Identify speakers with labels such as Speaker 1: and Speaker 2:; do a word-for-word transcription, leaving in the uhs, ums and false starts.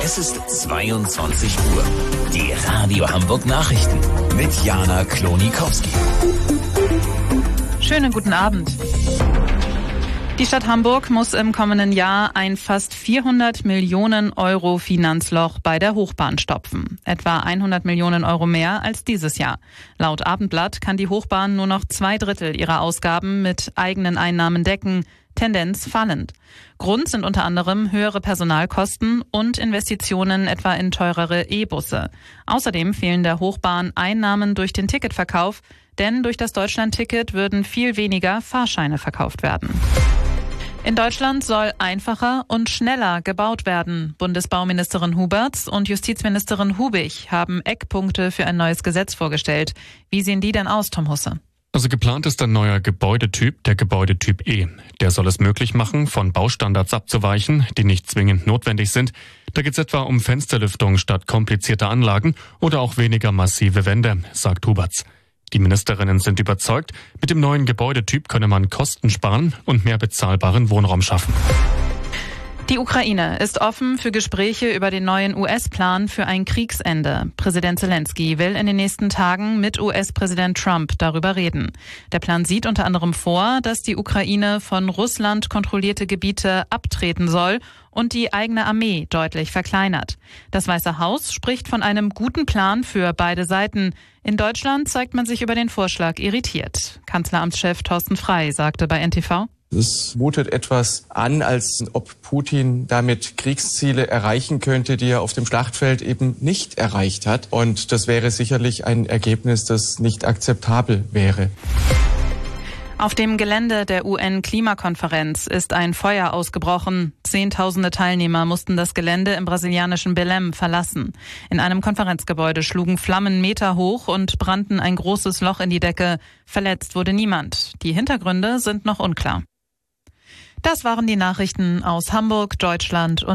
Speaker 1: Es ist zweiundzwanzig Uhr. Die Radio Hamburg Nachrichten mit Jana Klonikowski.
Speaker 2: Schönen guten Abend. Die Stadt Hamburg muss im kommenden Jahr ein fast vierhundert Millionen Euro Finanzloch bei der Hochbahn stopfen. Etwa hundert Millionen Euro mehr als dieses Jahr. Laut Abendblatt kann die Hochbahn nur noch zwei Drittel ihrer Ausgaben mit eigenen Einnahmen decken. Tendenz fallend. Grund sind unter anderem höhere Personalkosten und Investitionen etwa in teurere E-Busse. Außerdem fehlen der Hochbahn Einnahmen durch den Ticketverkauf, denn durch das Deutschlandticket würden viel weniger Fahrscheine verkauft werden. In Deutschland soll einfacher und schneller gebaut werden. Bundesbauministerin Huberts und Justizministerin Hubig haben Eckpunkte für ein neues Gesetz vorgestellt. Wie sehen die denn aus, Tom Husse?
Speaker 3: Also geplant ist ein neuer Gebäudetyp, der Gebäudetyp E. Der soll es möglich machen, von Baustandards abzuweichen, die nicht zwingend notwendig sind. Da geht es etwa um Fensterlüftung statt komplizierter Anlagen oder auch weniger massive Wände, sagt Huberts. Die Ministerinnen sind überzeugt, mit dem neuen Gebäudetyp könne man Kosten sparen und mehr bezahlbaren Wohnraum schaffen.
Speaker 2: Die Ukraine ist offen für Gespräche über den neuen U S-Plan für ein Kriegsende. Präsident Zelensky will in den nächsten Tagen mit U S-Präsident Trump darüber reden. Der Plan sieht unter anderem vor, dass die Ukraine von Russland kontrollierte Gebiete abtreten soll und die eigene Armee deutlich verkleinert. Das Weiße Haus spricht von einem guten Plan für beide Seiten. In Deutschland zeigt man sich über den Vorschlag irritiert. Kanzleramtschef Thorsten Frey sagte bei N T V:
Speaker 4: Es mutet etwas an, als ob Putin damit Kriegsziele erreichen könnte, die er auf dem Schlachtfeld eben nicht erreicht hat. Und das wäre sicherlich ein Ergebnis, das nicht akzeptabel wäre.
Speaker 2: Auf dem Gelände der U N-Klimakonferenz ist ein Feuer ausgebrochen. Zehntausende Teilnehmer mussten das Gelände im brasilianischen Belém verlassen. In einem Konferenzgebäude schlugen Flammen Meter hoch und brannten ein großes Loch in die Decke. Verletzt wurde niemand. Die Hintergründe sind noch unklar. Das waren die Nachrichten aus Hamburg, Deutschland und